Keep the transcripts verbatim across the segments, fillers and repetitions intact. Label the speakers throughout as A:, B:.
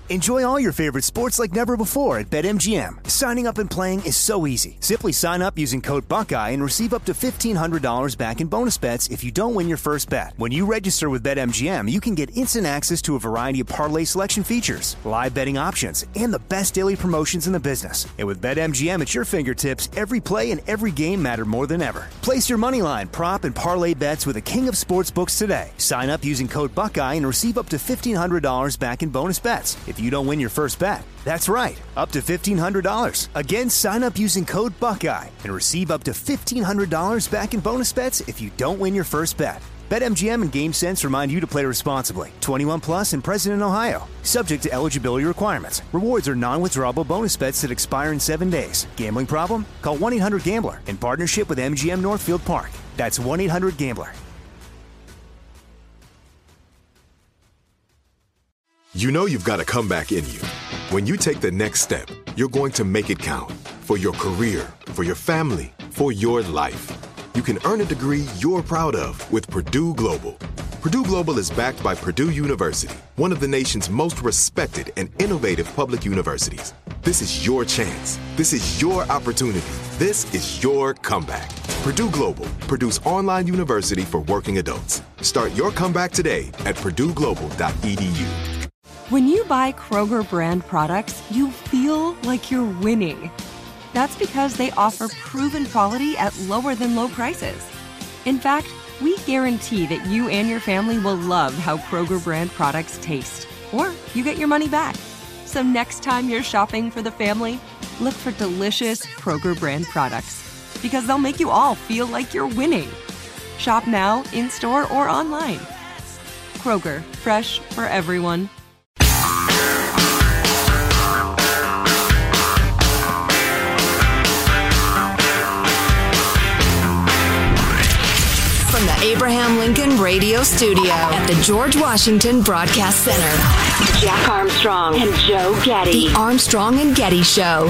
A: Enjoy all your favorite sports like never before at BetMGM. Signing up and playing is so easy. Simply sign up using code Buckeye and receive up to fifteen hundred dollars back in bonus bets if you don't win your first bet. When you register with BetMGM, you can get instant access to a variety of parlay selection features, live betting options, and the best daily promotions in the business. And with BetMGM at your fingertips, every play and every game matter more than ever. Place your moneyline, prop, and parlay bets with the king of sportsbooks today. Sign up using code Buckeye and receive up to fifteen hundred dollars back in bonus bets if you don't win your first bet. That's right, up to fifteen hundred dollars. Again, sign up using code Buckeye and receive up to fifteen hundred dollars back in bonus bets if you don't win your first bet. BetMGM and GameSense remind you to play responsibly. twenty-one plus and present in Ohio. Subject to eligibility requirements. Rewards are non-withdrawable bonus bets that expire in seven days. Gambling problem? Call one eight hundred gambler in partnership with M G M Northfield Park. That's one eight hundred gambler.
B: You know you've got a comeback in you. When you take the next step, you're going to make it count. For your career, for your family, for your life. You can earn a degree you're proud of with Purdue Global. Purdue Global is backed by Purdue University, one of the nation's most respected and innovative public universities. This is your chance. This is your opportunity. This is your comeback. Purdue Global, Purdue's online university for working adults. Start your comeback today at purdue global dot e d u.
C: When you buy Kroger brand products, you feel like you're winning. That's because they offer proven quality at lower than low prices. In fact, we guarantee that you and your family will love how Kroger brand products taste, or you get your money back. So next time you're shopping for the family, look for delicious Kroger brand products, because they'll make you all feel like you're winning. Shop now, in-store, or online. Kroger, fresh for everyone.
D: From the Abraham Lincoln Radio Studio at the George Washington Broadcast Center, Jack Armstrong and Joe Getty. The Armstrong and Getty Show.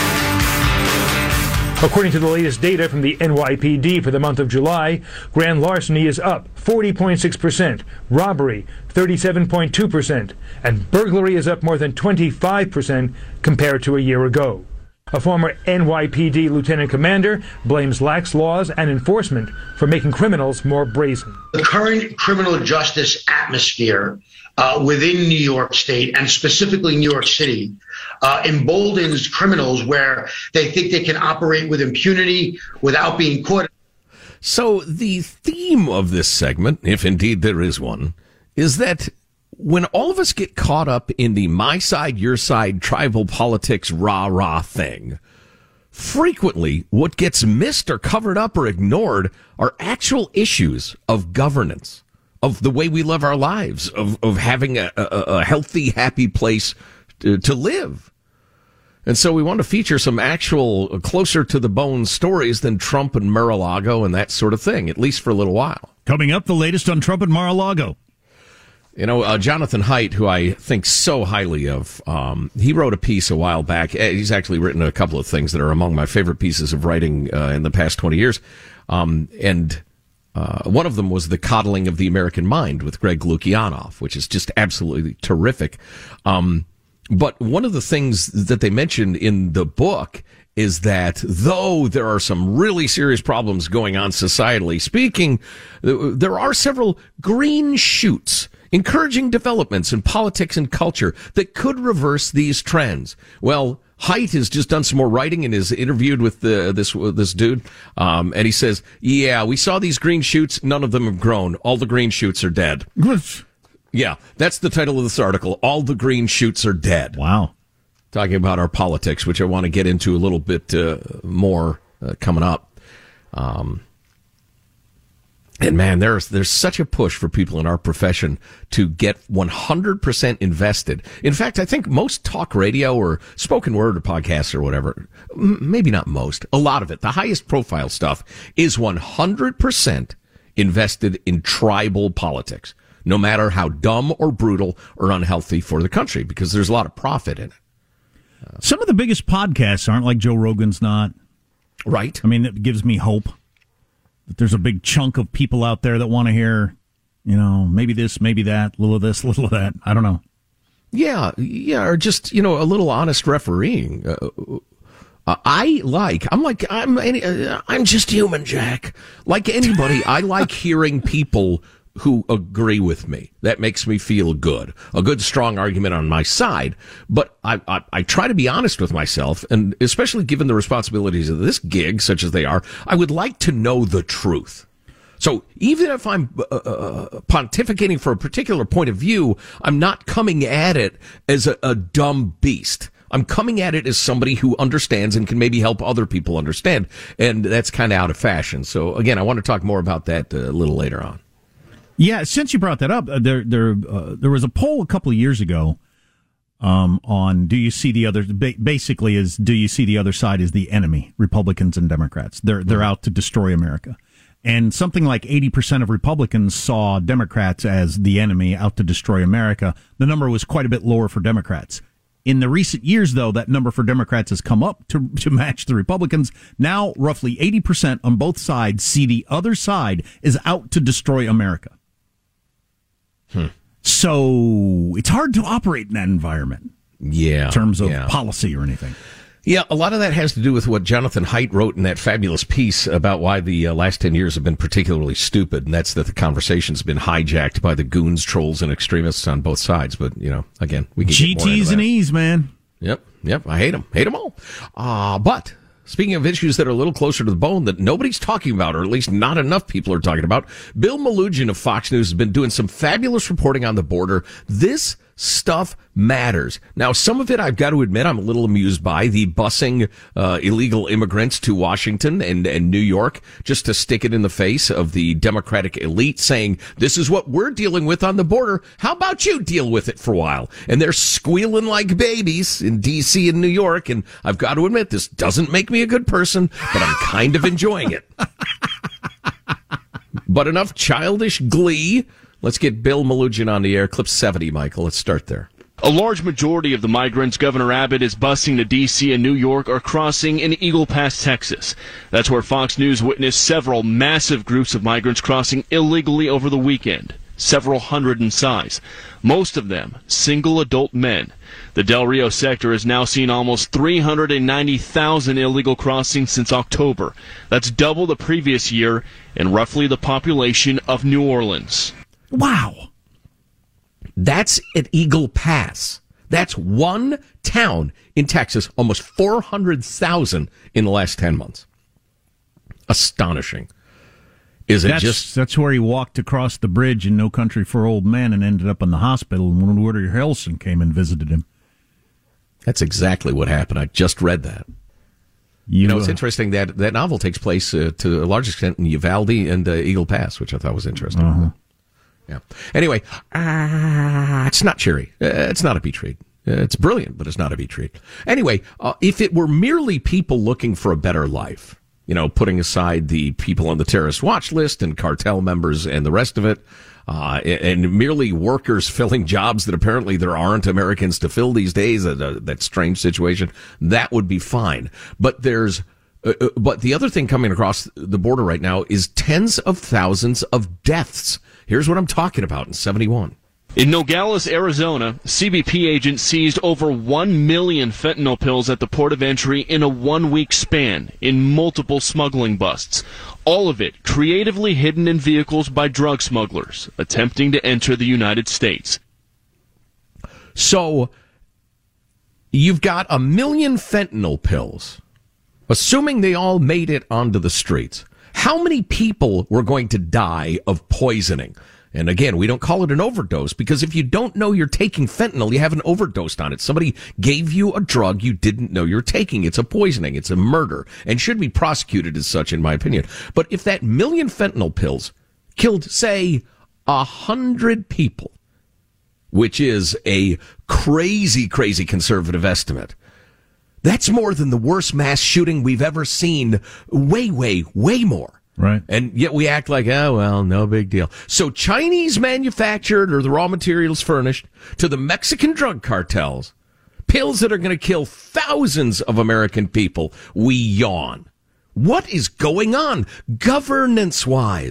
E: According to the latest data from the N Y P D for the month of July, grand larceny is up forty point six percent, robbery thirty-seven point two percent, and burglary is up more than twenty-five percent compared to a year ago. A former N Y P D lieutenant commander blames lax laws and enforcement for making criminals more brazen.
F: The current criminal justice atmosphere uh, within New York State, and specifically New York City, uh, emboldens criminals where they think they can operate with impunity without being caught.
G: So the theme of this segment, if indeed there is one, is that when all of us get caught up in the my side, your side, tribal politics, rah-rah thing, frequently what gets missed or covered up or ignored are actual issues of governance, of the way we live our lives, of, of having a, a, a healthy, happy place to, to live. And so we want to feature some actual closer to the bone stories than Trump and Mar-a-Lago and that sort of thing, at least for a little while.
H: Coming up, the latest on Trump and Mar-a-Lago.
G: You know, uh, Jonathan Haidt, who I think so highly of, um, he wrote a piece a while back. He's actually written a couple of things that are among my favorite pieces of writing uh, in the past twenty years. Um, and uh, one of them was The Coddling of the American Mind with Greg Lukianoff, which is just absolutely terrific. Um, but one of the things that they mentioned in the book is that though there are some really serious problems going on societally speaking, there are several green shoots, encouraging developments in politics and culture that could reverse these trends. Well, Haidt has just done some more writing and is interviewed with the, this this dude, um, and he says, yeah, we saw these green shoots. None of them have grown. All the green shoots are dead. Yeah, that's the title of this article. All the green shoots are dead.
H: Wow.
G: Talking about our politics, which I want to get into a little bit uh, more uh, coming up. Um And man, there's there's such a push for people in our profession to get one hundred percent invested. In fact, I think most talk radio or spoken word or podcasts or whatever, m- maybe not most, a lot of it, the highest profile stuff is one hundred percent invested in tribal politics, no matter how dumb or brutal or unhealthy for the country, because there's a lot of profit in it.
H: Uh, Some of the biggest podcasts aren't like Joe Rogan's not.
G: Right.
H: I mean, it gives me hope. There's a big chunk of people out there that want to hear, you know, maybe this, maybe that, little of this, little of that. I don't know.
G: Yeah, yeah, or just, you know, a little honest refereeing. Uh, uh, I like, I'm like, I'm, any, uh, I'm just human, Jack. Like anybody, I like hearing people who agree with me. That makes me feel good. A good, strong argument on my side. But I, I, I try to be honest with myself, and especially given the responsibilities of this gig, such as they are, I would like to know the truth. So even if I'm uh, uh, pontificating for a particular point of view, I'm not coming at it as a, a dumb beast. I'm coming at it as somebody who understands and can maybe help other people understand. And that's kind of out of fashion. So again, I want to talk more about that a little later on.
H: Yeah, since you brought that up, uh, there there uh, there was a poll a couple of years ago um, on do you see the other ba- basically is do you see the other side as the enemy, Republicans and Democrats. They're they're out to destroy America. And something like eighty percent of Republicans saw Democrats as the enemy out to destroy America. The number was quite a bit lower for Democrats. In the recent years, though, that number for Democrats has come up to, to match the Republicans. Now, roughly eighty percent on both sides see the other side is out to destroy America. Hmm. So it's hard to operate in that environment.
G: Yeah.
H: In terms of
G: yeah.
H: policy or anything.
G: Yeah, a lot of that has to do with what Jonathan Haidt wrote in that fabulous piece about why the uh, last ten years have been particularly stupid, and that's that the conversation's been hijacked by the goons, trolls, and extremists on both sides. But, you know, again, we can
H: G
G: get more into
H: Ts
G: that.
H: and E's, man.
G: Yep, yep, I hate them. Hate them all. Uh, but speaking of issues that are a little closer to the bone that nobody's talking about, or at least not enough people are talking about, Bill Malugin of Fox News has been doing some fabulous reporting on the border. This stuff matters. Now, some of it, I've got to admit, I'm a little amused by the busing uh, illegal immigrants to Washington and, and New York just to stick it in the face of the Democratic elite saying, this is what we're dealing with on the border. How about you deal with it for a while? And they're squealing like babies in D C and New York. And I've got to admit, this doesn't make me a good person, but I'm kind of enjoying it. But enough childish glee. Let's get Bill Malugin on the air. Clip seventy, Michael. Let's start there.
I: A large majority of the migrants Governor Abbott is busing to D C and New York are crossing in Eagle Pass, Texas. That's where Fox News witnessed several massive groups of migrants crossing illegally over the weekend, several hundred in size. Most of them single adult men. The Del Rio sector has now seen almost three hundred ninety thousand illegal crossings since October. That's double the previous year and roughly the population of New Orleans.
H: Wow.
G: That's at Eagle Pass. That's one town in Texas, almost four hundred thousand in the last ten months. Astonishing. Is it
H: that's,
G: just...
H: That's where he walked across the bridge in No Country for Old Men and ended up in the hospital, and Woody Harrelson came and visited him.
G: That's exactly what happened. I just read that. You, you know, it's uh, interesting that that novel takes place uh, to a large extent in Uvalde and uh, Eagle Pass, which I thought was interesting.
H: Uh-huh.
G: Yeah. Anyway, uh, it's not cheery. Uh, it's not a beach read. Uh, it's brilliant, but it's not a beach read. Anyway, uh, if it were merely people looking for a better life, you know, putting aside the people on the terrorist watch list and cartel members and the rest of it, uh, and merely workers filling jobs that apparently there aren't Americans to fill these days, uh, that strange situation, that would be fine. But there's Uh, but the other thing coming across the border right now is tens of thousands of deaths. Here's what I'm talking about in seventy-one.
I: In Nogales, Arizona, C B P agents seized over one million fentanyl pills at the port of entry in a one-week span in multiple smuggling busts. All of it creatively hidden in vehicles by drug smugglers attempting to enter the United States.
G: So you've got a million fentanyl pills. Assuming they all made it onto the streets, how many people were going to die of poisoning? And again, we don't call it an overdose because if you don't know you're taking fentanyl, you haven't overdosed on it. Somebody gave you a drug you didn't know you're taking. It's a poisoning. It's a murder and should be prosecuted as such, in my opinion. But if that million fentanyl pills killed, say, a hundred people, which is a crazy, crazy conservative estimate, that's more than the worst mass shooting we've ever seen. Way, way, way more.
H: Right.
G: And yet we act like, oh, well, no big deal. So Chinese manufactured or the raw materials furnished to the Mexican drug cartels, pills that are going to kill thousands of American people. We yawn. What is going on governance-wise?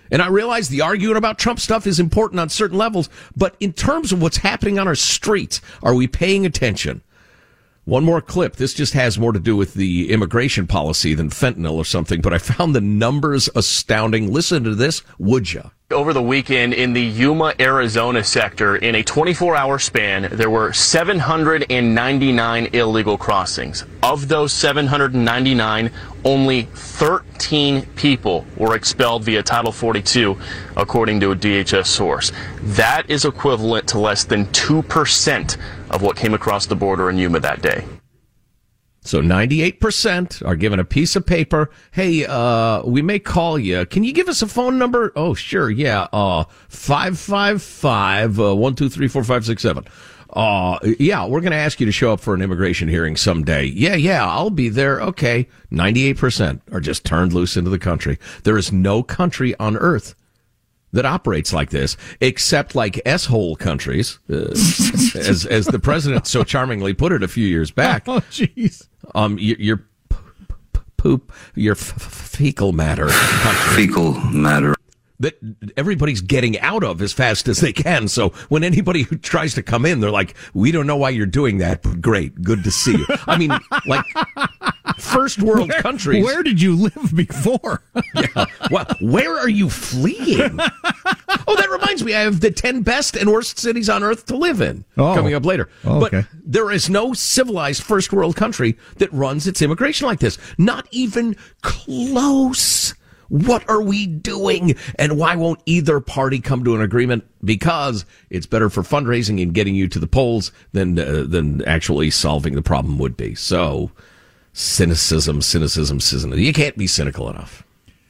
G: And I realize the arguing about Trump stuff is important on certain levels, but in terms of what's happening on our streets, are we paying attention? One more clip. This just has more to do with the immigration policy than fentanyl or something, but I found the numbers astounding. Listen to this, would ya?
I: Over the weekend in the Yuma, Arizona sector, in a twenty-four hour span, there were seven hundred ninety-nine illegal crossings. Of those seven hundred ninety-nine, only thirteen people were expelled via Title forty-two, according to a D H S source. That is equivalent to less than two percent of what came across the border in Yuma that day.
G: So ninety-eight percent are given a piece of paper. Hey, uh, we may call you. Can you give us a phone number? Oh, sure. Yeah. Uh, five five five, uh, one, two, three, four, five, six, seven. Uh, yeah, we're going to ask you to show up for an immigration hearing someday. Yeah, yeah, I'll be there. Okay. ninety-eight percent are just turned loose into the country. There is no country on earth that operates like this, except like S-hole countries, uh, as as the president so charmingly put it a few years back.
H: Oh, jeez.
G: Um, your, your p- p- poop, your f- f- fecal matter country.
J: Fecal matter.
G: That everybody's getting out of as fast as they can. So when anybody who tries to come in, they're like, we don't know why you're doing that, but great, good to see you. I mean, like, first world
H: where,
G: countries.
H: Where did you live before?
G: Yeah. Well, where are you fleeing? Oh, that reminds me, I have the ten best and worst cities on earth to live in
H: oh.
G: coming up later.
H: Oh, okay.
G: But there is no civilized first world country that runs its immigration like this. Not even close. What are we doing? And why won't either party come to an agreement? Because it's better for fundraising and getting you to the polls than uh, than actually solving the problem would be. So, cynicism, cynicism, cynicism. You can't be cynical enough.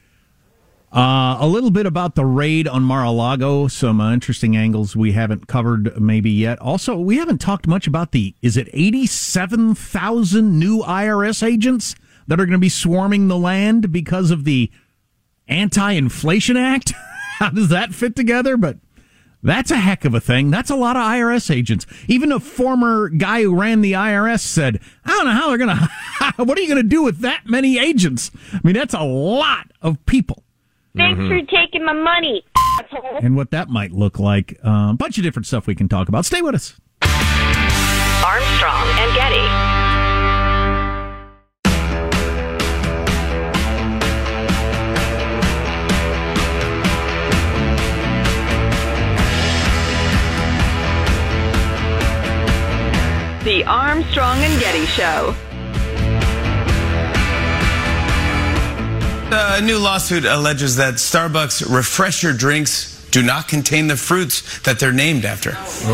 H: Uh, a little bit about the raid on Mar-a-Lago. Some uh, interesting angles we haven't covered maybe yet. Also, we haven't talked much about the, is it eighty-seven thousand new I R S agents that are going to be swarming the land because of the Anti-Inflation Act? How does that fit together? But that's a heck of a thing. That's a lot of I R S agents. Even a former guy who ran the I R S said, I don't know how they're going to, what are you going to do with that many agents? I mean, that's a lot of people.
K: Thanks mm-hmm. for taking my money.
H: And what that might look like. Uh, a bunch of different stuff we can talk about. Stay with us.
D: Armstrong and Getty. The Armstrong and Getty Show.
L: A new lawsuit alleges that Starbucks refresher drinks do not contain the fruits that they're named after.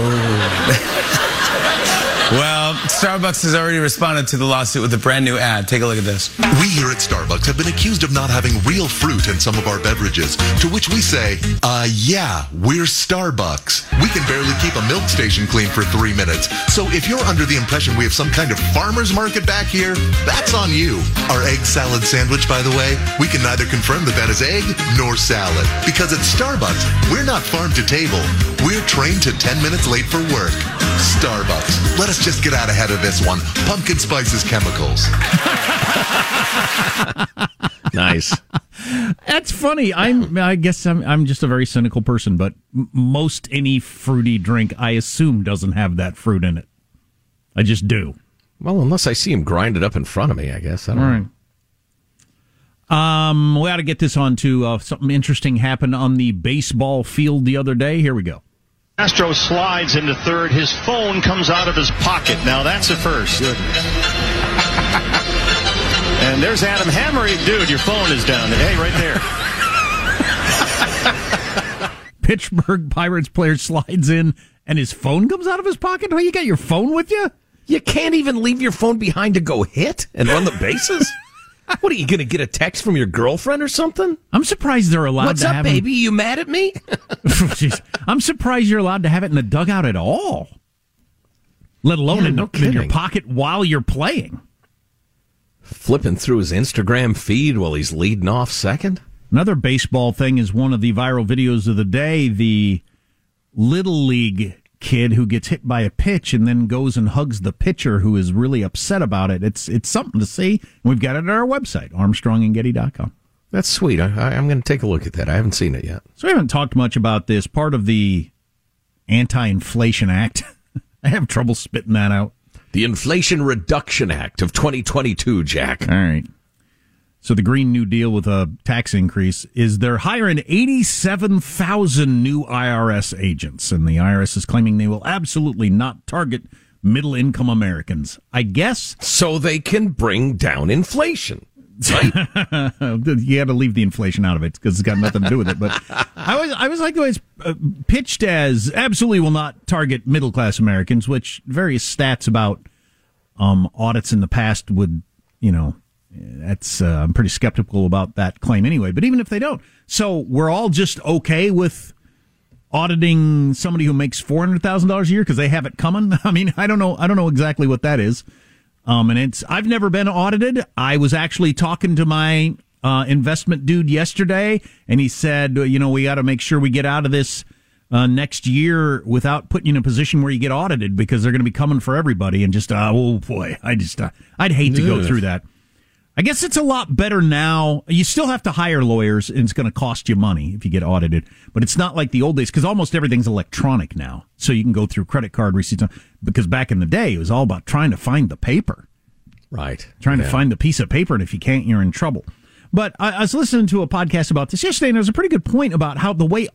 L: Well, Starbucks has already responded to the lawsuit with a brand new ad. Take a look at this.
M: We here at Starbucks have been accused of not having real fruit in some of our beverages, to which we say, uh, yeah, we're Starbucks. We can barely keep a milk station clean for three minutes. So if you're under the impression we have some kind of farmer's market back here, that's on you. Our egg salad sandwich, by the way, we can neither confirm that that is egg nor salad. Because at Starbucks, we're not farm to table. We're trained to ten minutes late for work. Starbucks. Let us just get out ahead of this one. Pumpkin spices chemicals.
G: Nice.
H: That's funny. I'm. I guess I'm. I'm just a very cynical person, but m- most any fruity drink, I assume, doesn't have that fruit in it. I just do.
G: Well, unless I see him grind it up in front of me, I guess. I don't
H: All
G: know.
H: right. Um, we ought to get this on to uh, something interesting happened on the baseball field the other day. Here we go.
N: Castro slides into third. His phone comes out of his pocket. Now that's a first. And there's Adam Hammery. Dude, your phone is down. Hey, right there.
H: Pittsburgh Pirates player slides in and his phone comes out of his pocket? Oh, you got your phone with you?
G: You can't even leave your phone behind to go hit and run the bases? What, are you going to get a text from your girlfriend or something?
H: I'm surprised they're allowed
G: What's
H: to
G: up,
H: have
G: baby? Him... You mad at me?
H: Jeez. I'm surprised you're allowed to have it in the dugout at all, let alone
G: yeah,
H: in,
G: no
H: in your pocket while you're playing.
G: Flipping through his Instagram feed while he's leading off second.
H: Another baseball thing is one of the viral videos of the day, the Little League kid who gets hit by a pitch and then goes and hugs the pitcher who is really upset about it. It's it's something to see. We've got it at our website, armstrong and getty dot com.
G: That's sweet. I, I, I'm going to take a look at that. I haven't seen it yet.
H: So we haven't talked much about this. Part of the Anti-Inflation Act. I have trouble spitting that out.
G: The Inflation Reduction Act of twenty twenty-two, Jack.
H: All right. So the Green New Deal with a tax increase is they're hiring eighty-seven thousand new I R S agents, and the I R S is claiming they will absolutely not target middle-income Americans. I guess
G: so they can bring down inflation. Right?
H: You had to leave the inflation out of it because it's got nothing to do with it. But I was I was like the way it's uh, pitched as absolutely will not target middle-class Americans, which various stats about um, audits in the past would, you know, that's uh, I'm pretty skeptical about that claim anyway. But even if they don't, so we're all just okay with auditing somebody who makes four hundred thousand dollars a year because they have it coming. I mean, I don't know. I don't know exactly what that is. Um, and it's I've never been audited. I was actually talking to my uh, investment dude yesterday, and he said, you know, we got to make sure we get out of this uh, next year without putting you in a position where you get audited because they're going to be coming for everybody. And just uh, oh boy, I just uh, I'd hate to go through that. I guess it's a lot better now. You still have to hire lawyers, and it's going to cost you money if you get audited. But it's not like the old days, because almost everything's electronic now. So you can go through credit card receipts. Because back in the day, it was all about trying to find the paper.
G: Right.
H: Trying
G: yeah.
H: to find the piece of paper, and if you can't, you're in trouble. But I, I was listening to a podcast about this yesterday, and there was a pretty good point about how the way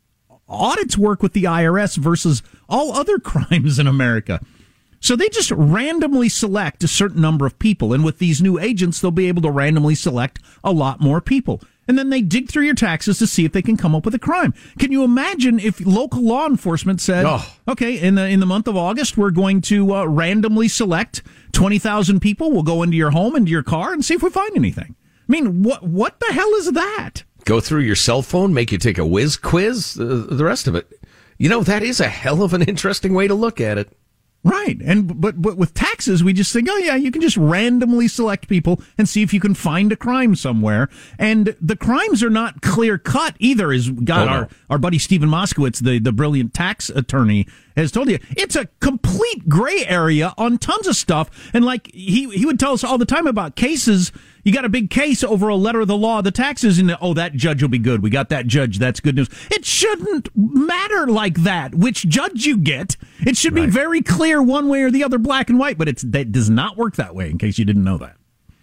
H: audits work with the I R S versus all other crimes in America. So they just randomly select a certain number of people, and with these new agents, they'll be able to randomly select a lot more people. And then they dig through your taxes to see if they can come up with a crime. Can you imagine if local law enforcement said, oh. okay, in the in the month of August, we're going to uh, randomly select twenty thousand people. We'll go into your home, into your car, and see if we find anything. I mean, what what the hell is that?
G: Go through your cell phone, make you take a whiz quiz, uh, the rest of it. You know, that is a hell of an interesting way to look at it.
H: Right. And but but with taxes, we just think, oh, yeah, you can just randomly select people and see if you can find a crime somewhere. And the crimes are not clear cut either, as God, oh, no. our, our buddy Stephen Moskowitz, the, the brilliant tax attorney, has told you. It's a complete gray area on tons of stuff. And like he, he would tell us all the time about cases. You got a big case over a letter of the law of the taxes, and oh, that judge will be good. We got that judge. That's good news. It shouldn't matter like that, which judge you get. It should be right. very clear one way or the other, black and white, but it's that does not work that way, in case you didn't know that.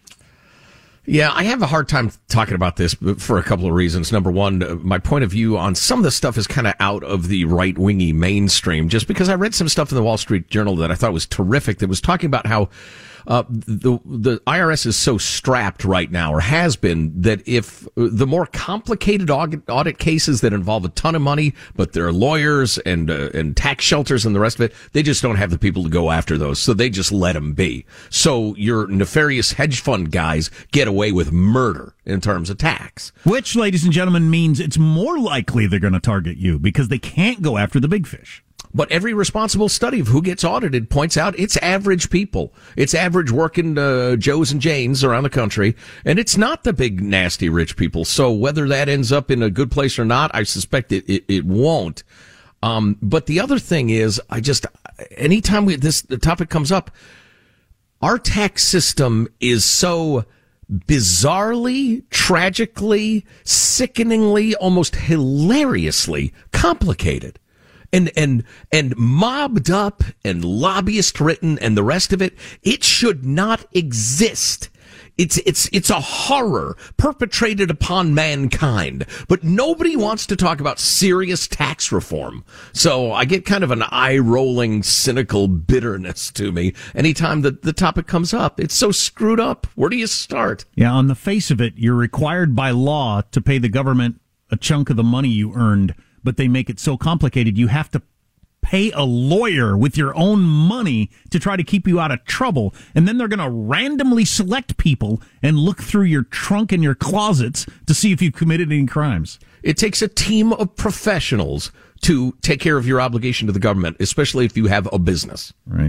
G: Yeah, I have a hard time talking about this for a couple of reasons. Number one, my point of view on some of this stuff is kind of out of the right-wingy mainstream, just because I read some stuff in the Wall Street Journal that I thought was terrific that was talking about how Uh, the the I R S is so strapped right now, or has been, that if the more complicated audit, audit cases that involve a ton of money, but there are lawyers and uh, and tax shelters and the rest of it, they just don't have the people to go after those, so they just let them be. So your nefarious hedge fund guys get away with murder in terms of tax.
H: Which, ladies and gentlemen, means it's more likely they're going to target you because they can't go after the big fish.
G: But every responsible study of who gets audited points out it's average people. It's average working uh, Joes and Janes around the country, and it's not the big, nasty, rich people. So whether that ends up in a good place or not, I suspect it, it, it won't. Um, but the other thing is, I just, anytime we, this the topic comes up, our tax system is so bizarrely, tragically, sickeningly, almost hilariously complicated. And, and, and mobbed up and lobbyist written and the rest of it, it should not exist. It's, it's, it's a horror perpetrated upon mankind, but nobody wants to talk about serious tax reform. So I get kind of an eye-rolling, cynical bitterness to me anytime that the topic comes up. It's so screwed up. Where do you start?
H: Yeah, on the face of it, you're required by law to pay the government a chunk of the money you earned, but they make it so complicated you have to pay a lawyer with your own money to try to keep you out of trouble. And then they're going to randomly select people and look through your trunk and your closets to see if you've committed any crimes.
G: It takes a team of professionals to take care of your obligation to the government, especially if you have a business.
H: Right.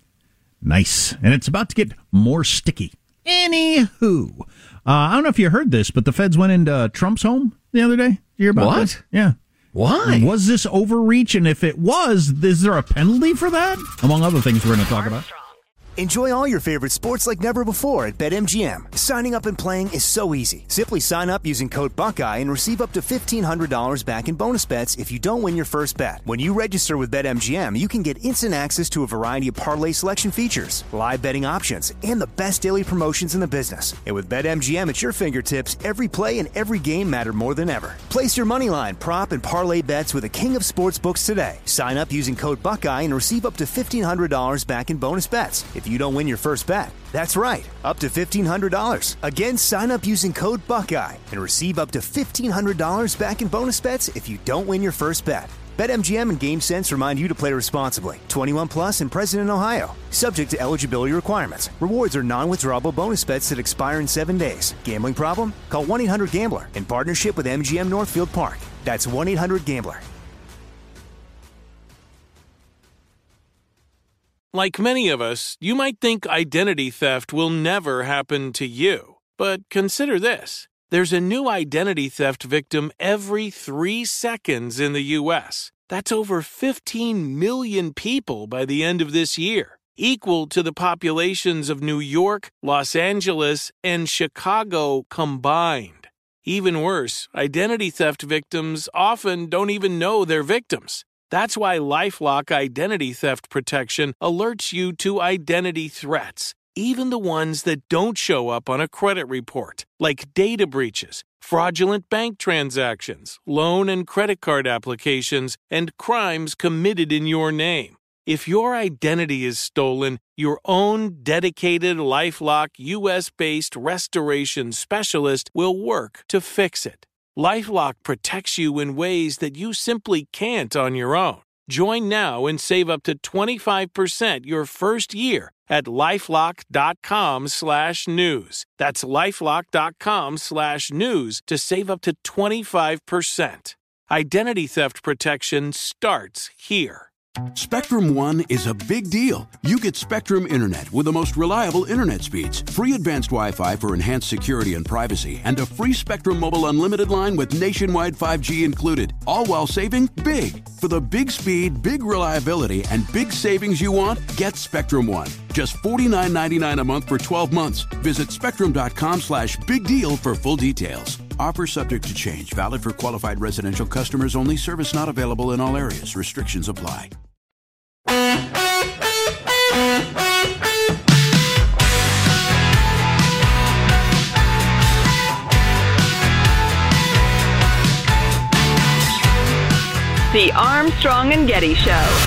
H: Nice. And it's about to get more sticky. Anywho, uh, I don't know if you heard this, but the feds went into Trump's home the other day. Did you hear about
G: what?
H: This? Yeah.
G: Why?
H: Was this overreach? And if it was, is there a penalty for that? Among other things we're going to talk about.
A: Enjoy all your favorite sports like never before at BetMGM. Signing up and playing is so easy. Simply sign up using code Buckeye and receive up to fifteen hundred dollars back in bonus bets if you don't win your first bet. When you register with BetMGM, you can get instant access to a variety of parlay selection features, live betting options, and the best daily promotions in the business. And with BetMGM at your fingertips, every play and every game matter more than ever. Place your moneyline, prop, and parlay bets with the king of sportsbooks today. Sign up using code Buckeye and receive up to fifteen hundred dollars back in bonus bets if you don't win your first bet. That's right, up to fifteen hundred dollars. Again, sign up using code Buckeye and receive up to fifteen hundred dollars back in bonus bets if you don't win your first bet. BetMGM and GameSense remind you to play responsibly. twenty-one plus and present in Ohio. Subject to eligibility requirements. Rewards are non-withdrawable bonus bets that expire in seven days. Gambling problem? Call one eight hundred gambler in partnership with M G M Northfield Park. That's one eight hundred gambler.
J: Like many of us, you might think identity theft will never happen to you. But consider this. There's a new identity theft victim every three seconds in the U S. That's over fifteen million people by the end of this year, equal to the populations of New York, Los Angeles, and Chicago combined. Even worse, identity theft victims often don't even know they're victims. That's why LifeLock Identity Theft Protection alerts you to identity threats, even the ones that don't show up on a credit report, like data breaches, fraudulent bank transactions, loan and credit card applications, and crimes committed in your name. If your identity is stolen, your own dedicated LifeLock U S-based restoration specialist will work to fix it. LifeLock protects you in ways that you simply can't on your own. Join now and save up to twenty-five percent your first year at LifeLock.com slash news. That's LifeLock.com slash news to save up to twenty-five percent. Identity theft protection starts here.
O: Spectrum One is a big deal. You get Spectrum Internet with the most reliable internet speeds, free advanced Wi-Fi for enhanced security and privacy, and a free Spectrum Mobile Unlimited line with nationwide five G included, all while saving big. For the big speed, big reliability, and big savings you want, get Spectrum One. Just forty-nine ninety-nine a month for twelve months. Visit spectrum.com slash big deal for full details. Offer subject to change. Valid for qualified residential customers only. Service not available in all areas. Restrictions apply.
P: The Armstrong and Getty Show.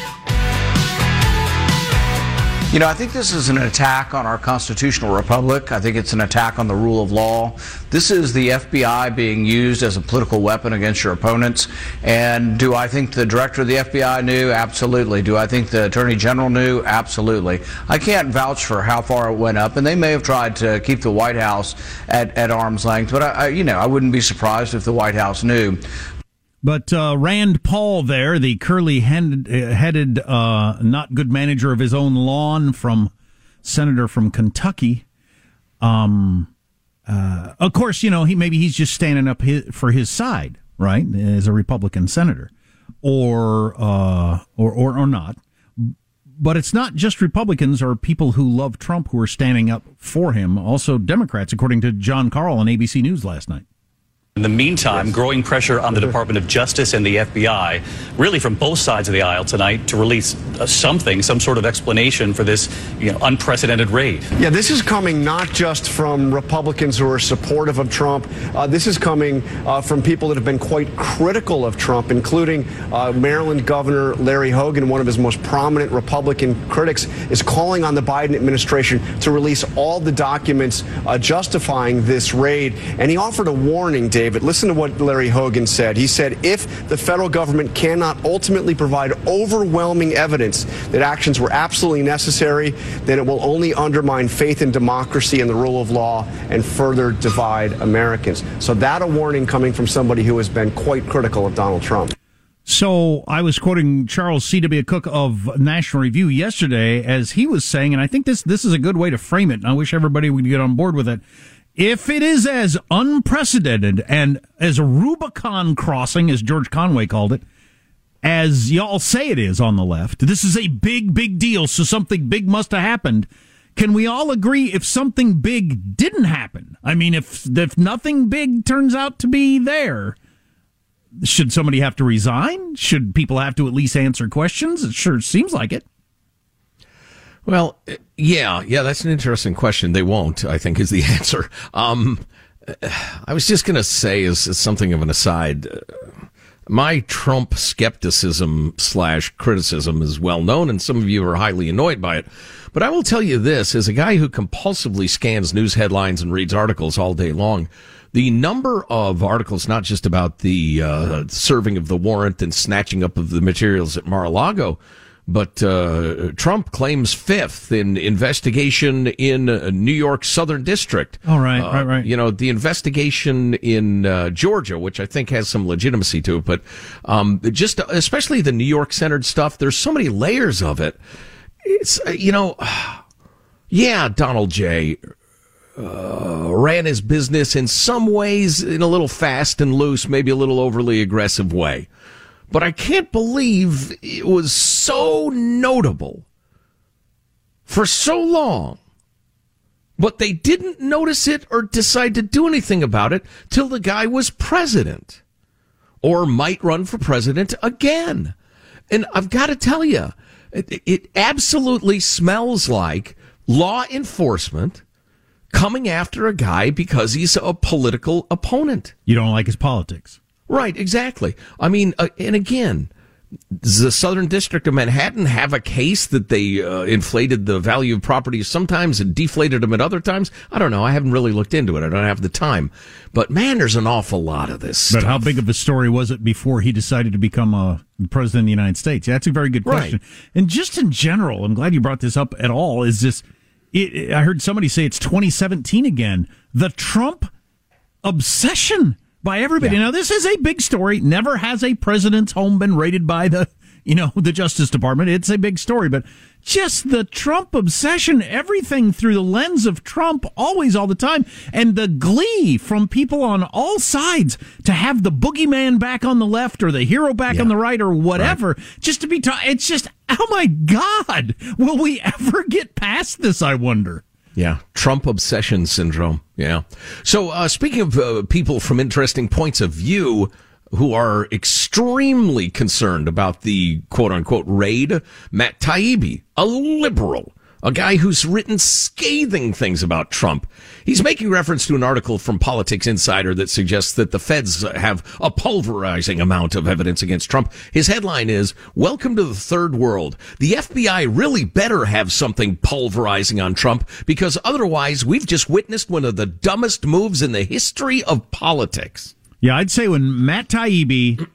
Q: You know, I think this is an attack on our constitutional republic. I think it's an attack on the rule of law. This is the F B I being used as a political weapon against your opponents. And do I think the director of the F B I knew? Absolutely. Do I think the attorney general knew? Absolutely. I can't vouch for how far it went up, and they may have tried to keep the White House at, at arm's length, but I, I, you know, I wouldn't be surprised if the White House knew.
H: But uh, Rand Paul there, the curly-headed, uh, not good manager of his own lawn from senator from Kentucky, um, uh, of course, you know, he maybe he's just standing up his, for his side, right, as a Republican senator, or, uh, or or or not. But it's not just Republicans or people who love Trump who are standing up for him. Also Democrats, according to John Carl on A B C News last night.
R: In the meantime, growing pressure on the Department of Justice and the F B I, really from both sides of the aisle tonight, to release uh, something, some sort of explanation for this, you know, unprecedented raid.
S: Yeah, this is coming not just from Republicans who are supportive of Trump. Uh, this is coming uh, from people that have been quite critical of Trump, including uh, Maryland Governor Larry Hogan, one of his most prominent Republican critics, is calling on the Biden administration to release all the documents uh, justifying this raid. And he offered a warning, Dave. David, listen to what Larry Hogan said. He said, if the federal government cannot ultimately provide overwhelming evidence that actions were absolutely necessary, then it will only undermine faith in democracy and the rule of law and further divide Americans. So that a warning coming from somebody who has been quite critical of Donald Trump.
H: So I was quoting Charles C W. Cook of National Review yesterday as he was saying, and I think this this is a good way to frame it, and I wish everybody would get on board with it. If it is as unprecedented and as a Rubicon crossing, as George Conway called it, as y'all say it is on the left, this is a big, big deal, so something big must have happened. Can we all agree if something big didn't happen? I mean, if if nothing big turns out to be there, should somebody have to resign? Should people have to at least answer questions? It sure seems like it.
G: Well, yeah, yeah, that's an interesting question. They won't, I think, is the answer. Um, I was just going to say, as, as something of an aside, uh, my Trump skepticism slash criticism is well known, and some of you are highly annoyed by it. But I will tell you this, as a guy who compulsively scans news headlines and reads articles all day long, the number of articles, not just about the uh, serving of the warrant and snatching up of the materials at Mar-a-Lago, but uh, Trump claims fifth in investigation in uh, New York Southern District.
H: Oh, right,
G: uh,
H: right, right.
G: You know, the investigation in uh, Georgia, which I think has some legitimacy to it, but um, just especially the New York-centered stuff, there's so many layers of it. It's, uh, you know, yeah, Donald J. Uh, ran his business in some ways in a little fast and loose, maybe a little overly aggressive way. But I can't believe it was so notable for so long, but they didn't notice it or decide to do anything about it till the guy was president or might run for president again. And I've got to tell you, it, it absolutely smells like law enforcement coming after a guy because he's a political opponent.
H: You don't like his politics.
G: Right, exactly. I mean, uh, and again, does the Southern District of Manhattan have a case that they uh, inflated the value of properties sometimes and deflated them at other times? I don't know. I haven't really looked into it. I don't have the time. But, man, there's an awful lot of this
H: But
G: stuff.
H: how big of a story was it before he decided to become a president of the United States? Yeah, that's a very good question. Right. And just in general, I'm glad you brought this up at all, is this, it, I heard somebody say it's twenty seventeen again. The Trump obsession by everybody. Yeah. Now, this is a big story. Never has a president's home been raided by the, you know, the Justice Department. It's a big story, but just the Trump obsession, everything through the lens of Trump, always, all the time, and the glee from people on all sides to have the boogeyman back on the left or the hero back yeah. on the right or whatever, right. just to be taught. It's just, oh my God, will we ever get past this, I wonder?
G: Yeah, Trump obsession syndrome. Yeah. So uh, speaking of uh, people from interesting points of view who are extremely concerned about the quote-unquote raid, Matt Taibbi, a liberal, a guy who's written scathing things about Trump. He's making reference to an article from Politics Insider that suggests that the feds have a pulverizing amount of evidence against Trump. His headline is, "Welcome to the Third World. The F B I really better have something pulverizing on Trump, because otherwise we've just witnessed one of the dumbest moves in the history of politics."
H: Yeah, I'd say when Matt Taibbi,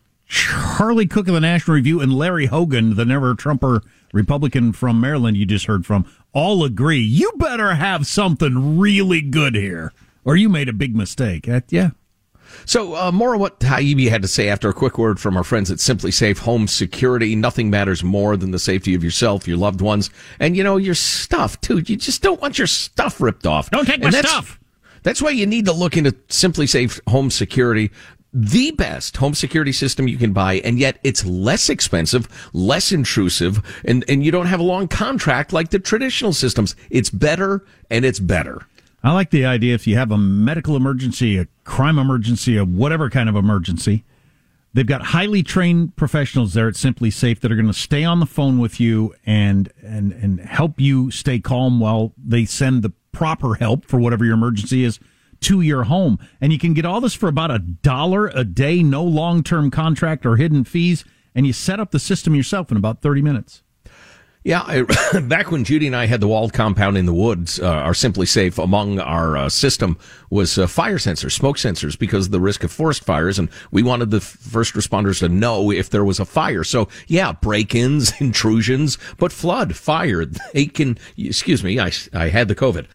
H: Charlie Cook of the National Review, and Larry Hogan, the never-Trumper Republican from Maryland you just heard from, all agree, you better have something really good here, or you made a big mistake. Uh, yeah.
G: So uh, more of what Taibbi had to say after a quick word from our friends at Simply Safe Home Security. Nothing matters more than the safety of yourself, your loved ones, and, you know, your stuff, too. You just don't want your stuff ripped off.
H: Don't take my
G: that's,
H: stuff.
G: That's why you need to look into Simply Safe Home Security. The best home security system you can buy, and yet it's less expensive, less intrusive, and, and you don't have a long contract like the traditional systems. It's better, and it's better.
H: I like the idea if you have a medical emergency, a crime emergency, a whatever kind of emergency, they've got highly trained professionals there at Simply Safe that are going to stay on the phone with you and, and, and help you stay calm while they send the proper help for whatever your emergency is to your home. And you can get all this for about a dollar a day, no long-term contract or hidden fees, and you set up the system yourself in about thirty minutes.
G: Yeah, I, back when Judy and I had the walled compound in the woods, uh, our Simply Safe among our uh, system was uh, fire sensors, smoke sensors, because of the risk of forest fires, and we wanted the first responders to know if there was a fire. So, yeah, break-ins, intrusions, but flood, fire, they can, excuse me, I, I had the COVID.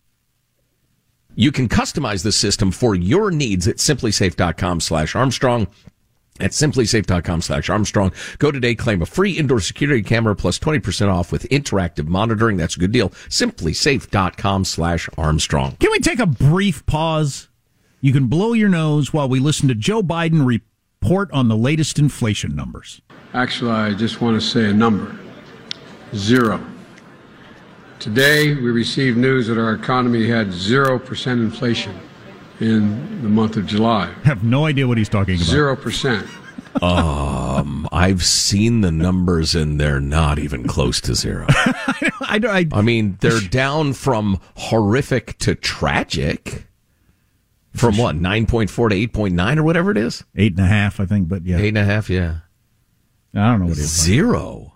G: You can customize the system for your needs at simplysafe.com slash Armstrong. At simplysafe.com slash Armstrong. Go today, claim a free indoor security camera plus twenty percent off with interactive monitoring. That's a good deal. Simplysafe.com slash Armstrong.
H: Can we take a brief pause? You can blow your nose while we listen to Joe Biden report on the latest inflation numbers.
T: Actually, I just want to say a number. Zero. Today, we received news that our economy had zero percent inflation in the month of July.
H: I have no idea what he's talking about.
T: Zero percent.
G: Um, I've seen the numbers and they're not even close to zero.
H: I, I,
G: I mean, they're down from horrific to tragic. From what, nine point four to eight point nine or whatever it is?
H: Eight and a half, I think, but yeah.
G: Eight and a half, yeah.
H: I don't know what it is.
G: Zero.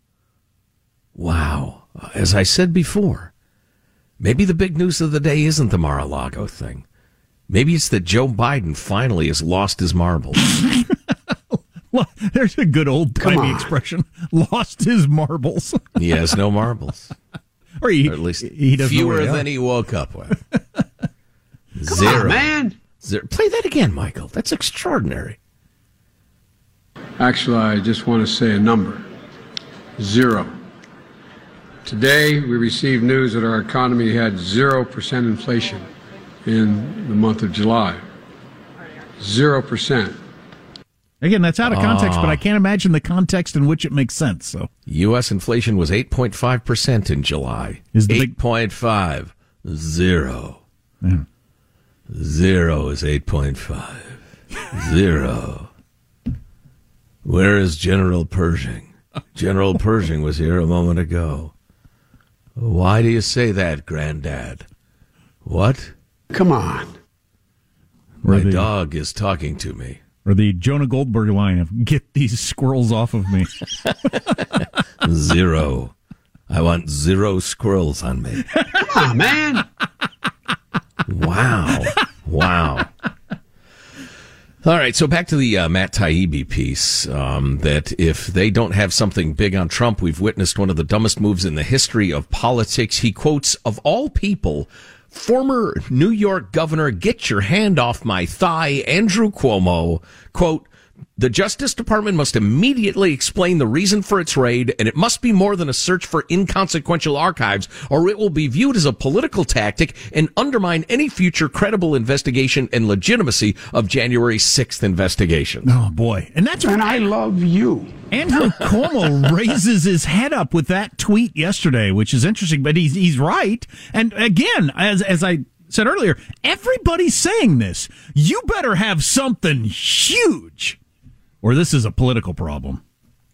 G: Wow. As I said before, maybe the big news of the day isn't the Mar-a-Lago thing. Maybe it's that Joe Biden finally has lost his marbles.
H: Well, there's a good old-timey expression. Lost his marbles.
G: He has no marbles.
H: Or, he,
G: or at least
H: he doesn't know where
G: fewer
H: they are.
G: than he woke up with.
T: Come
G: Zero.
T: on, man.
G: Zero. Play that again, Michael. That's extraordinary.
T: Actually, I just want to say a number. Zero. Today, we received news that our economy had zero percent inflation in the month of July. Zero percent.
H: Again, that's out of context,
G: Ah.
H: but I can't imagine the context in which it makes sense. So,
G: U S inflation was eight point five percent in July.
H: Is the
G: eight point five. Zero.
H: Yeah.
G: Zero is eight point five. Zero. Where is General Pershing? General Pershing was here a moment ago. Why do you say that, Granddad? What?
T: Come on.
G: My
H: the-
G: dog is talking to me.
H: Or the Jonah Goldberg line of "Get these squirrels off of me."
G: Zero. I want zero squirrels on me.
T: Come on, man.
G: Wow. Wow. All right, so back to the uh, Matt Taibbi piece, um, that if they don't have something big on Trump, we've witnessed one of the dumbest moves in the history of politics. He quotes, of all people, former New York governor, get your hand off my thigh, Andrew Cuomo, quote, the Justice Department must immediately explain the reason for its raid, and it must be more than a search for inconsequential archives, or it will be viewed as a political tactic and undermine any future credible investigation and legitimacy of January sixth investigation.
H: Oh, boy. And that's
T: And I love you.
H: Andrew Cuomo raises his head up with that tweet yesterday, which is interesting, but he's he's right. And again, as as I said earlier, everybody's saying this. You better have something huge, or this is a political problem.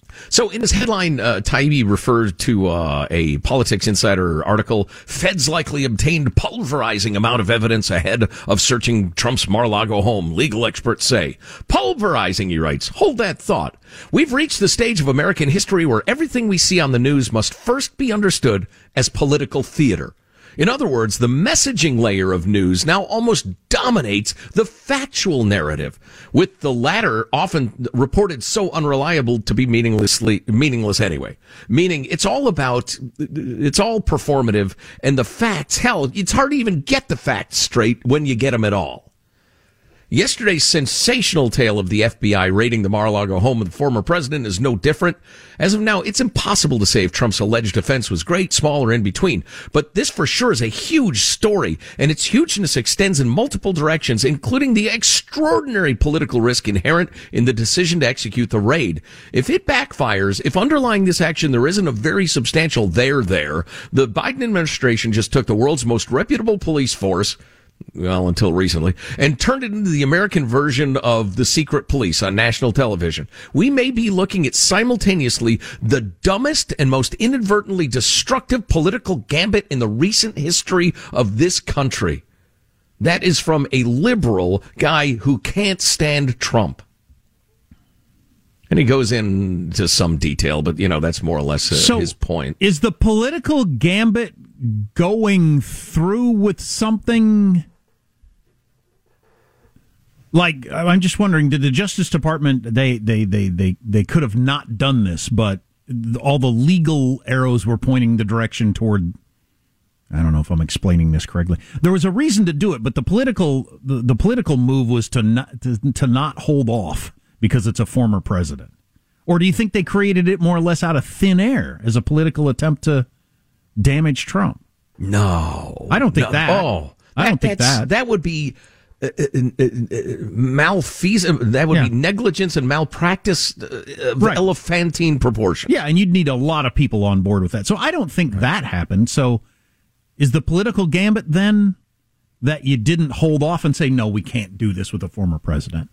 G: So in his headline, uh, Taibbi referred to uh, a Politics Insider article, Feds likely obtained pulverizing amount of evidence ahead of searching Trump's Mar-a-Lago home, legal experts say. Pulverizing, he writes. Hold that thought. We've reached the stage of American history where everything we see on the news must first be understood as political theater. In other words, the messaging layer of news now almost dominates the factual narrative, with the latter often reported so unreliable to be meaninglessly meaningless anyway. Meaning it's all about, it's all performative, and the facts, hell, it's hard to even get the facts straight when you get them at all. Yesterday's sensational tale of the F B I raiding the Mar-a-Lago home of the former president is no different. As of now, it's impossible to say if Trump's alleged offense was great, small, or in between. But this for sure is a huge story, and its hugeness extends in multiple directions, including the extraordinary political risk inherent in the decision to execute the raid. If it backfires, if underlying this action there isn't a very substantial there there, the Biden administration just took the world's most reputable police force, well, until recently, and turned it into the American version of the secret police on national television. We may be looking at simultaneously the dumbest and most inadvertently destructive political gambit in the recent history of this country. That is from a liberal guy who can't stand Trump. And he goes into some detail, but, you know, that's more or less uh,
H: So,
G: his point.
H: Is the political gambit going through with something? Like, I'm just wondering, did the Justice Department, they, they, they, they, they could have not done this, but all the legal arrows were pointing the direction toward, I don't know if I'm explaining this correctly. There was a reason to do it, but the political, the, the political move was to not, to, to not hold off because it's a former president. Or do you think they created it more or less out of thin air as a political attempt to damage Trump?
G: No.
H: I don't think
G: no.
H: that.
G: Oh,
H: I don't
G: that,
H: think
G: that's-
H: that.
G: That would be uh, uh, uh, malfeasance. That would
H: Yeah.
G: be negligence and malpractice uh, of
H: Right.
G: elephantine proportion.
H: Yeah, and you'd need a lot of people on board with that. So I don't think that happened. So is the political gambit then that you didn't hold off and say, no, we can't do this with a former president?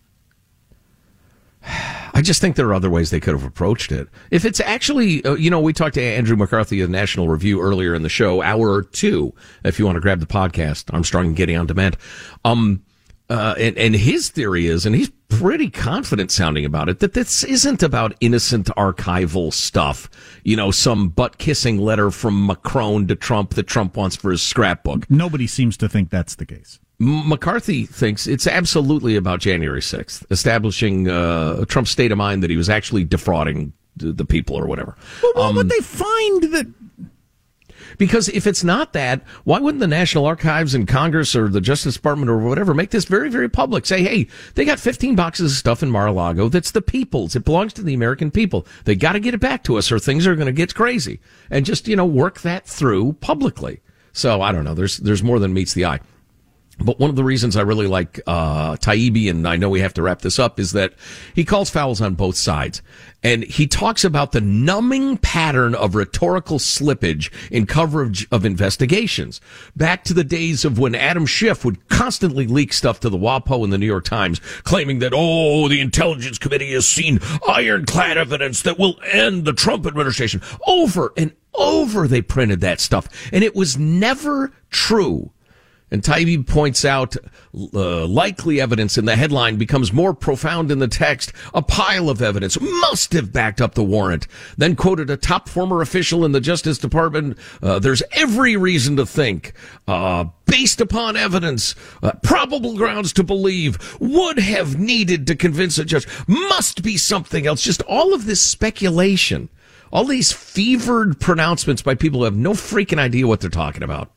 G: I just think there are other ways they could have approached it. If it's actually, uh, you know, we talked to Andrew McCarthy of the National Review earlier in the show, hour two, if you want to grab the podcast, Armstrong and Getty on demand. Um, uh, and, and his theory is, and he's pretty confident sounding about it, that this isn't about innocent archival stuff. You know, some butt-kissing letter from Macron to Trump that Trump wants for his scrapbook.
H: Nobody seems to think that's the case.
G: McCarthy thinks it's absolutely about January sixth, establishing uh, Trump's state of mind that he was actually defrauding the people or whatever.
H: Well, what
G: um,
H: would they find that...
G: Because if it's not that, why wouldn't the National Archives and Congress or the Justice Department or whatever make this very, very public? Say, hey, they got fifteen boxes of stuff in Mar-a-Lago that's the people's. It belongs to the American people. They got to get it back to us or things are going to get crazy. And just, you know, work that through publicly. So, I don't know. There's there's more than meets the eye. But one of the reasons I really like uh Taibbi, and I know we have to wrap this up, is that he calls fouls on both sides. And he talks about the numbing pattern of rhetorical slippage in coverage of investigations. Back to the days of when Adam Schiff would constantly leak stuff to the WAPO and the New York Times, claiming that, oh, the Intelligence Committee has seen ironclad evidence that will end the Trump administration. Over and over they printed that stuff. And it was never true. And Taibbi points out uh, likely evidence in the headline becomes more profound in the text. A pile of evidence must have backed up the warrant. Then quoted a top former official in the Justice Department. Uh, there's every reason to think, uh, based upon evidence, uh, probable grounds to believe, would have needed to convince a judge, must be something else. Just all of this speculation, all these fevered pronouncements by people who have no freaking idea what they're talking about.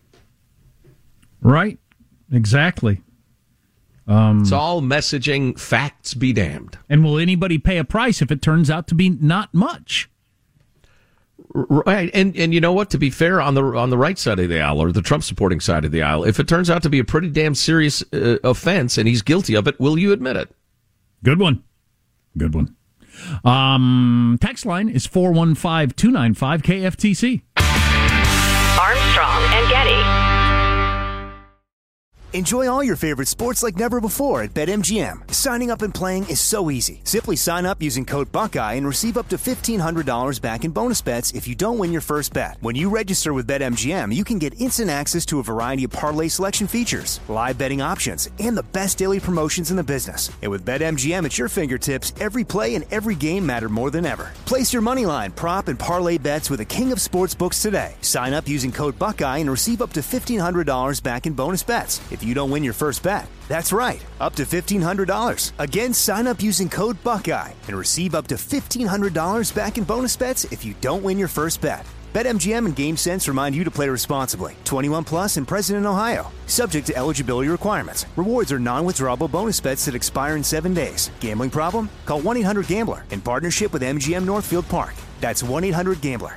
H: Right, exactly. Um,
G: it's all messaging, facts be damned.
H: And will anybody pay a price if it turns out to be not much?
G: Right, and and you know what? To be fair, on the on the right side of the aisle, or the Trump supporting side of the aisle, if it turns out to be a pretty damn serious uh, offense and he's guilty of it, will you admit it?
H: Good one, good one. Um, text line is four one five, two nine five, K F T C.
P: Armstrong and Getty.
A: Enjoy all your favorite sports like never before at BetMGM. Signing up and playing is so easy. Simply sign up using code Buckeye and receive up to fifteen hundred dollars back in bonus bets if you don't win your first bet. When you register with BetMGM, you can get instant access to a variety of parlay selection features, live betting options, and the best daily promotions in the business. And with BetMGM at your fingertips, every play and every game matter more than ever. Place your moneyline, prop, and parlay bets with the king of sportsbooks today. Sign up using code Buckeye and receive up to fifteen hundred dollars back in bonus bets if you don't win your first bet. That's right, up to fifteen hundred dollars. Again, sign up using code Buckeye and receive up to fifteen hundred dollars back in bonus bets if you don't win your first bet. BetMGM and GameSense remind you to play responsibly. twenty-one plus and present in Ohio. Subject to eligibility requirements. Rewards are non-withdrawable bonus bets that expire in seven days. Gambling problem? Call one eight hundred gambler in partnership with M G M Northfield Park. That's one eight hundred gambler.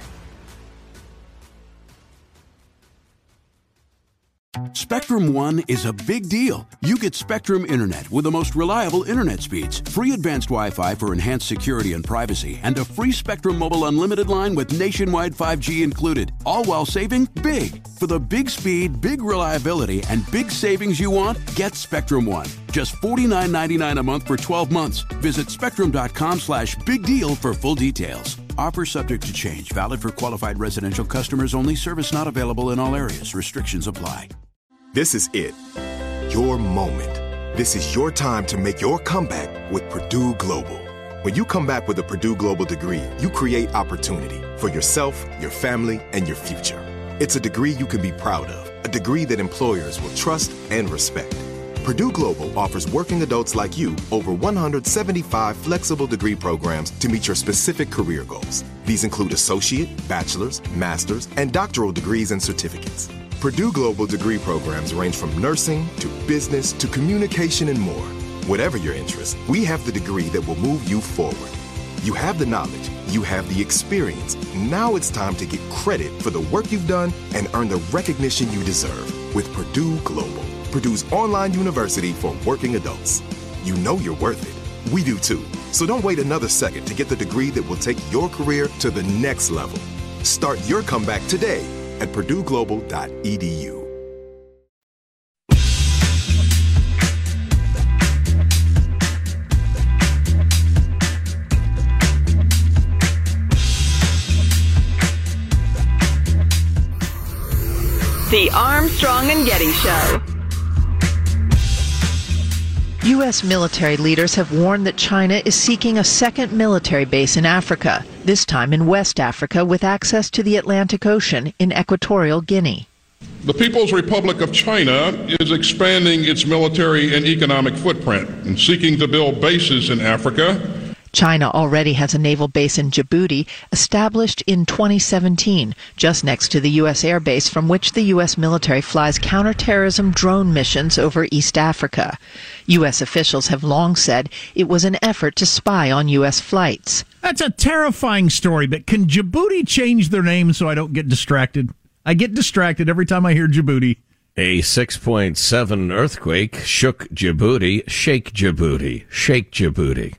O: Spectrum One is a big deal. You get Spectrum Internet with the most reliable internet speeds, free advanced Wi-Fi for enhanced security and privacy, and a free Spectrum Mobile unlimited line with nationwide five G included, all while saving big. For the big speed, big reliability, and big savings you want, get Spectrum One. Just forty-nine ninety-nine a month for twelve months. Visit spectrum.com slash big deal for full details. Offer subject to change. Valid for qualified residential customers only. Service not available in all areas. Restrictions apply.
B: This is it. Your moment. This is your time to make your comeback with Purdue Global. When you come back with a Purdue Global degree, you create opportunity for yourself, your family, and your future. It's a degree you can be proud of, a degree that employers will trust and respect. Purdue Global offers working adults like you over one hundred seventy-five flexible degree programs to meet your specific career goals. These include associate, bachelor's, master's, and doctoral degrees and certificates. Purdue Global degree programs range from nursing to business to communication and more. Whatever your interest, we have the degree that will move you forward. You have the knowledge, you have the experience. Now it's time to get credit for the work you've done and earn the recognition you deserve with Purdue Global. Purdue's online university for working adults. You know you're worth it. We do too. So don't wait another second to get the degree that will take your career to the next level. Start your comeback today at purdue global dot e d u.
P: The Armstrong and Getty Show.
U: U S military leaders have warned that China is seeking a second military base in Africa, this time in West Africa with access to the Atlantic Ocean in Equatorial Guinea.
V: The People's Republic of China is expanding its military and economic footprint and seeking to build bases in Africa.
U: China already has a naval base in Djibouti, established in twenty seventeen, just next to the U S air base from which the U S military flies counterterrorism drone missions over East Africa. U S officials have long said it was an effort to spy on U S flights.
H: That's a terrifying story, but can Djibouti change their name so I don't get distracted? I get distracted every time I hear Djibouti.
G: A six point seven earthquake shook Djibouti. Shake Djibouti. Shake Djibouti.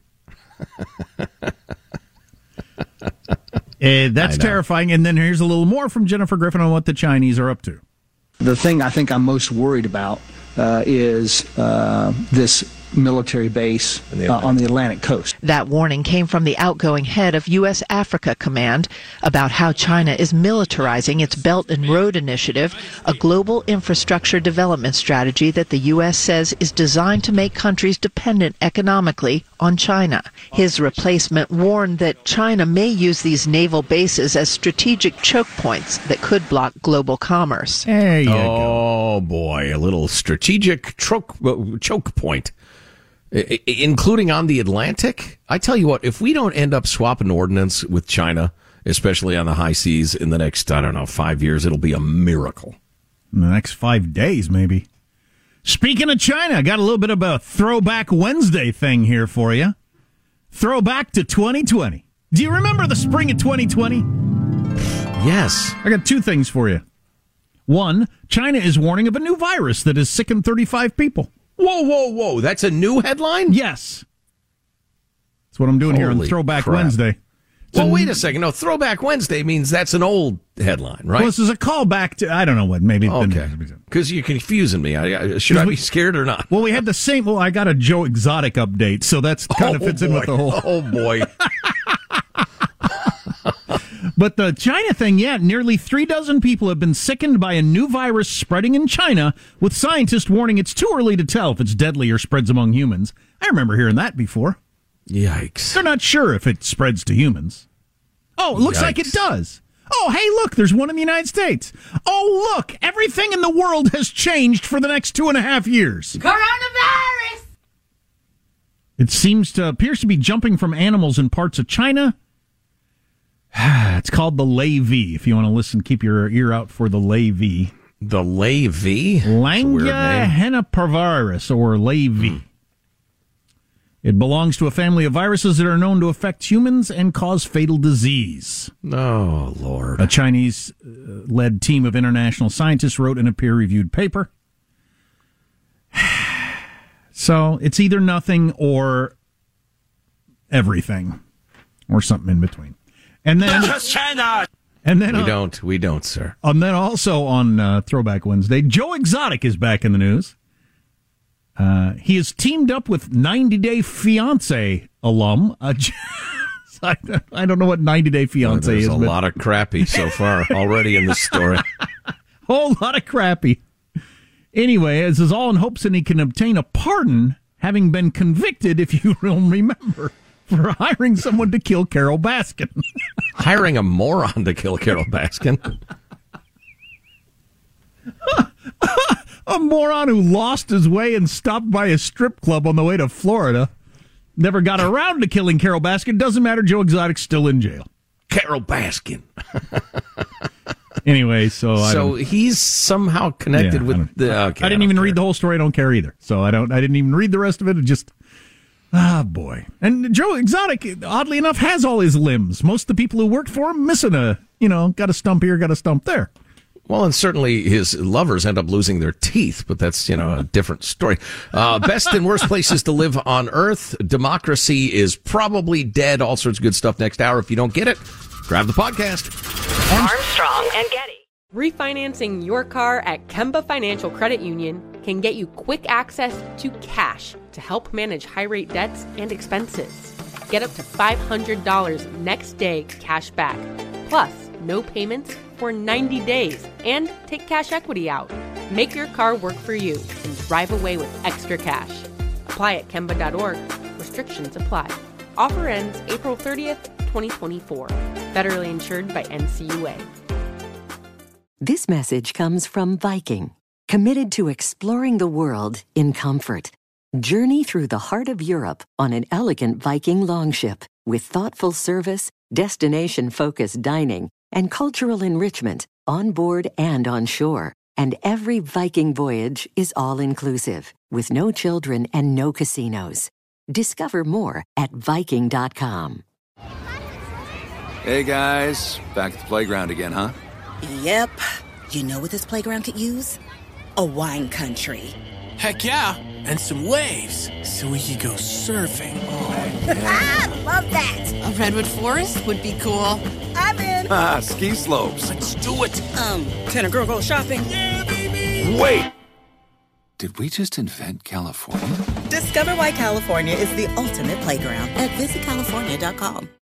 H: uh, that's terrifying. And then here's a little more from Jennifer Griffin on what the Chinese are up to.
W: The thing I think I'm most worried about uh, is uh, this military base uh, on the Atlantic coast.
U: That warning came from the outgoing head of U S Africa Command about how China is militarizing its Belt and Road Initiative, a global infrastructure development strategy that the U S says is designed to make countries dependent economically on China. His replacement warned that China may use these naval bases as strategic choke points that could block global commerce.
H: There you
G: oh, go. boy, a little strategic choke, choke point. I- including on the Atlantic. I tell you what, if we don't end up swapping ordnance with China, especially on the high seas in the next, I don't know, five years, it'll be a miracle.
H: In the next five days, maybe. Speaking of China, I got a little bit of a Throwback Wednesday thing here for you. Throwback to twenty twenty. Do you remember the spring of twenty twenty?
G: Yes.
H: I got two things for you. One, China is warning of a new virus that has sickened thirty-five people.
G: Whoa, whoa, whoa. That's a new headline?
H: Yes. That's what I'm doing Holy here on Throwback crap. Wednesday. It's
G: well,
H: a,
G: wait a second. No, Throwback Wednesday means that's an old headline, right?
H: Well, this is a callback to, I don't know what, maybe.
G: Okay. Because you're confusing me. I, I, should I be scared or not?
H: Well, we had the same, well, I got a Joe Exotic update, so that's kind
G: oh,
H: of fits
G: boy.
H: in with the whole.
G: Oh, boy.
H: But the China thing, yeah, nearly three dozen people have been sickened by a new virus spreading in China, with scientists warning it's too early to tell if it's deadly or spreads among humans. I remember hearing that before.
G: Yikes.
H: They're not sure if it spreads to humans. Oh, it looks Yikes. like it does. Oh, hey, look, there's one in the United States. Oh, look, everything in the world has changed for the next two and a half years.
X: Coronavirus!
H: It seems to appears to be jumping from animals in parts of China. It's called the Lay-V. If you want to listen, keep your ear out for the Lay-V.
G: The Lay-V?
H: Langerheniparvirus, or Lay-V. Mm. It belongs to a family of viruses that are known to affect humans and cause fatal disease.
G: Oh, Lord.
H: A Chinese-led team of international scientists wrote in a peer-reviewed paper. So it's either nothing or everything, or something in between. And then,
X: China.
H: and then
G: we
H: uh,
G: don't, we don't, sir.
H: And then also on uh, Throwback Wednesday, Joe Exotic is back in the news. Uh, he has teamed up with ninety Day Fiancé alum. Uh, I, I don't know what ninety Day Fiancé
G: well,
H: is.
G: There's a
H: but...
G: lot of crappy so far already in this story.
H: Whole lot of crappy. Anyway, this is all in hopes that he can obtain a pardon, having been convicted, if you don't remember, for hiring someone to kill Carol Baskin.
G: Hiring a moron to kill Carol Baskin?
H: A moron who lost his way and stopped by a strip club on the way to Florida. Never got around to killing Carol Baskin. Doesn't matter, Joe Exotic's still in jail.
G: Carol Baskin.
H: Anyway, so I
G: So he's somehow connected
H: Yeah,
G: with the... Okay,
H: I didn't
G: I
H: even
G: care.
H: read the whole story. I don't care either. So I don't. I didn't even read the rest of it. It just... Ah, boy. And Joe Exotic, oddly enough, has all his limbs. Most of the people who worked for him missing a, you know, got a stump here, got a stump there.
G: Well, and certainly his lovers end up losing their teeth, but that's, you know, a different story. Uh, best and worst places to live on Earth. Democracy is probably dead. All sorts of good stuff next hour. If you don't get it, grab the podcast.
P: Armstrong and Getty.
C: Refinancing your car at Kemba Financial Credit Union can get you quick access to cash to help manage high-rate debts and expenses. Get up to five hundred dollars next day cash back, plus no payments for ninety days, and take cash equity out. Make your car work for you and drive away with extra cash. Apply at Kemba dot org. Restrictions apply. Offer ends April thirtieth, twenty twenty-four. Federally insured by N C U A.
E: This message comes from Viking, committed to exploring the world in comfort. Journey through the heart of Europe on an elegant Viking longship with thoughtful service, destination-focused dining, and cultural enrichment on board and on shore. And every Viking voyage is all-inclusive, with no children and no casinos. Discover more at Viking dot com.
F: Hey guys, back at the playground again, huh?
I: Yep. You know what this playground could use? A wine country.
Y: Heck yeah, and some waves, so we could go surfing.
I: Oh, yeah. Love that.
Z: A redwood forest would be cool.
I: I'm in.
F: Ah, ski slopes.
Y: Let's do it.
I: Um, can a girl go shopping?
Y: Yeah, baby.
F: Wait. Did we just invent California?
I: Discover why California is the ultimate playground at visit california dot com.